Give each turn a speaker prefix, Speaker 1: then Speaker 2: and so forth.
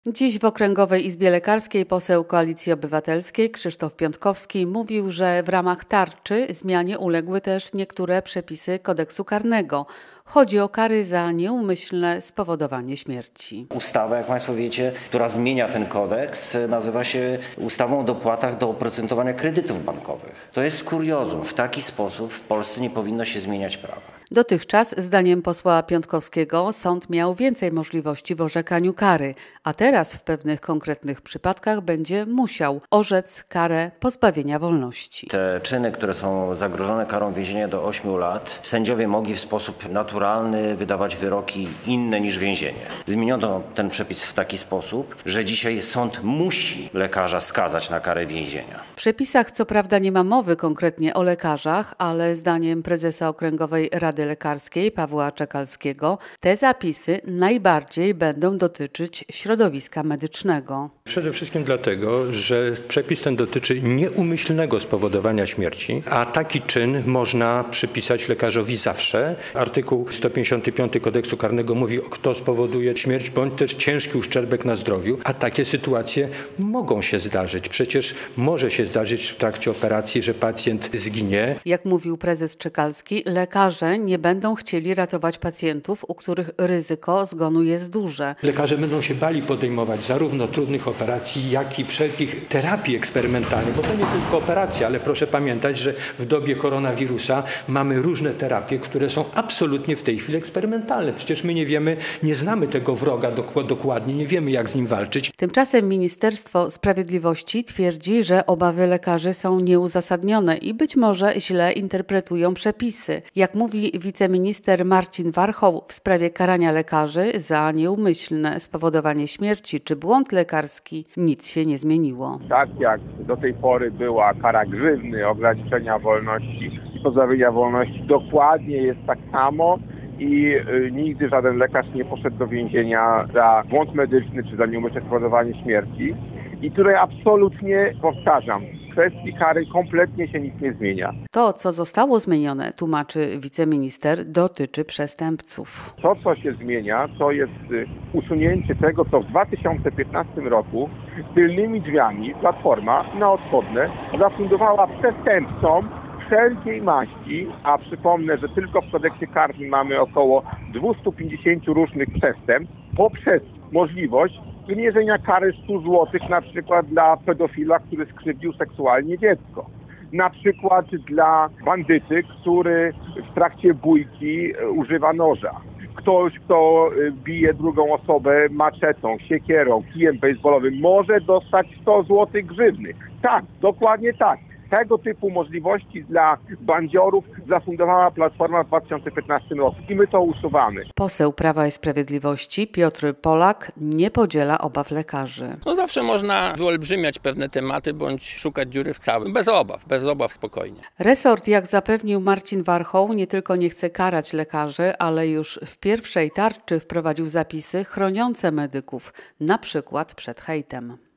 Speaker 1: Dziś w Okręgowej Izbie Lekarskiej poseł Koalicji Obywatelskiej Krzysztof Piątkowski mówił, że w ramach tarczy zmianie uległy też niektóre przepisy kodeksu karnego. Chodzi o kary za nieumyślne spowodowanie śmierci.
Speaker 2: Ustawa, jak Państwo wiecie, która zmienia ten kodeks, nazywa się ustawą o dopłatach do oprocentowania kredytów bankowych. To jest kuriozum. W taki sposób w Polsce nie powinno się zmieniać prawa.
Speaker 1: Dotychczas, zdaniem posła Piątkowskiego, sąd miał więcej możliwości w orzekaniu kary, a teraz w pewnych konkretnych przypadkach będzie musiał orzec karę pozbawienia wolności.
Speaker 2: Te czyny, które są zagrożone karą więzienia do 8 lat, sędziowie mogli w sposób naturalny wydawać wyroki inne niż więzienie. Zmieniono ten przepis w taki sposób, że dzisiaj sąd musi lekarza skazać na karę więzienia.
Speaker 1: W przepisach co prawda nie ma mowy konkretnie o lekarzach, ale zdaniem prezesa Okręgowej Rady Lekarskiej Pawła Czekalskiego te zapisy najbardziej będą dotyczyć środowiska medycznego.
Speaker 3: Przede wszystkim dlatego, że przepis ten dotyczy nieumyślnego spowodowania śmierci, a taki czyn można przypisać lekarzowi zawsze. Artykuł 155 Kodeksu Karnego mówi, kto spowoduje śmierć bądź też ciężki uszczerbek na zdrowiu, a takie sytuacje mogą się zdarzyć. Przecież może się zdarzyć w trakcie operacji, że pacjent zginie.
Speaker 1: Jak mówił prezes Czekalski, lekarze nie będą chcieli ratować pacjentów, u których ryzyko zgonu jest duże.
Speaker 3: Lekarze będą się bali podejmować zarówno trudnych operacji, jak i wszelkich terapii eksperymentalnych, bo to nie tylko operacja, ale proszę pamiętać, że w dobie koronawirusa mamy różne terapie, które są absolutnie w tej chwili eksperymentalne. Przecież my nie wiemy, nie znamy tego wroga dokładnie, nie wiemy, jak z nim walczyć.
Speaker 1: Tymczasem Ministerstwo Sprawiedliwości twierdzi, że obawy lekarzy są nieuzasadnione i być może źle interpretują przepisy. Jak mówi wiceminister Marcin Warchoł, w sprawie karania lekarzy za nieumyślne spowodowanie śmierci czy błąd lekarski nic się nie zmieniło.
Speaker 4: Tak jak do tej pory była kara grzywny, ograniczenia wolności i pozbawienia wolności, dokładnie jest tak samo i nigdy żaden lekarz nie poszedł do więzienia za błąd medyczny czy za nieumyślne spowodowanie śmierci. I tutaj absolutnie, powtarzam, w kwestii kary kompletnie się nic nie zmienia.
Speaker 1: To, co zostało zmienione, tłumaczy wiceminister, dotyczy przestępców.
Speaker 4: To, co się zmienia, to jest usunięcie tego, co w 2015 roku tylnymi drzwiami Platforma na odchodne zafundowała przestępcom wszelkiej maści, a przypomnę, że tylko w kodeksie karnym mamy około 250 różnych przestępstw, poprzez możliwość wymierzenia kary 100 zł na przykład dla pedofila, który skrzywdził seksualnie dziecko. Na przykład dla bandyty, który w trakcie bójki używa noża. Ktoś, kto bije drugą osobę maczetą, siekierą, kijem bejsbolowym, może dostać 100 zł grzywny. Tak, dokładnie tak. Tego typu możliwości dla bandziorów zafundowała Platforma w 2015 roku i my to usuwamy.
Speaker 1: Poseł Prawa i Sprawiedliwości Piotr Polak nie podziela obaw lekarzy.
Speaker 5: Zawsze można wyolbrzymiać pewne tematy bądź szukać dziury w całym. Bez obaw, spokojnie.
Speaker 1: Resort, jak zapewnił Marcin Warchoł, nie tylko nie chce karać lekarzy, ale już w pierwszej tarczy wprowadził zapisy chroniące medyków, na przykład przed hejtem.